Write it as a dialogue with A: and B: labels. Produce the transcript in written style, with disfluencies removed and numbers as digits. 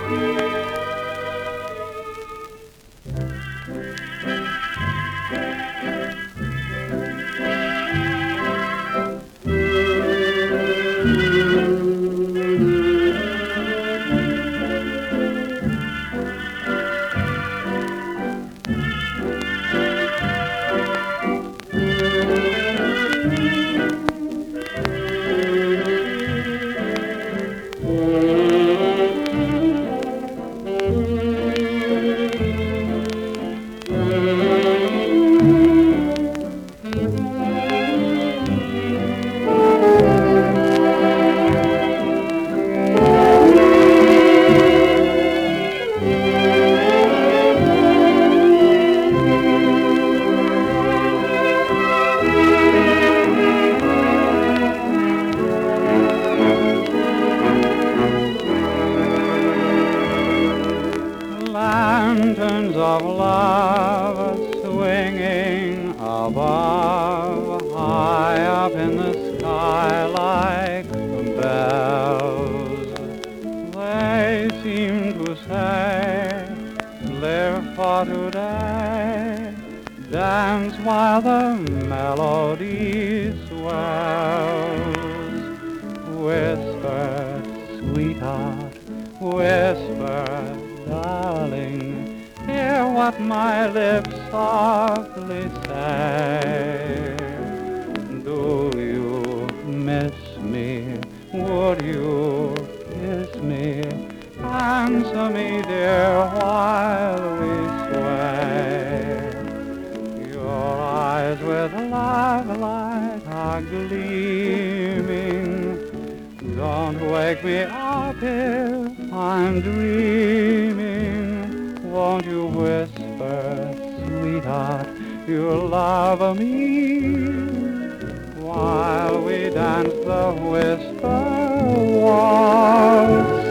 A: Lanterns of love swinging above, high up in the sky like bells. They seem to say, live for today, dance while the melody swells. Whisper, sweetheart, whisper, darling, hear what my lips softly say. Do you miss me? Would you kiss me? Answer me, dear, while we sway. Your eyes with love light are gleaming. Don't wake me up if I'm dreaming. Won't you whisper, sweetheart, you'll love me while we dance the whisper waltz?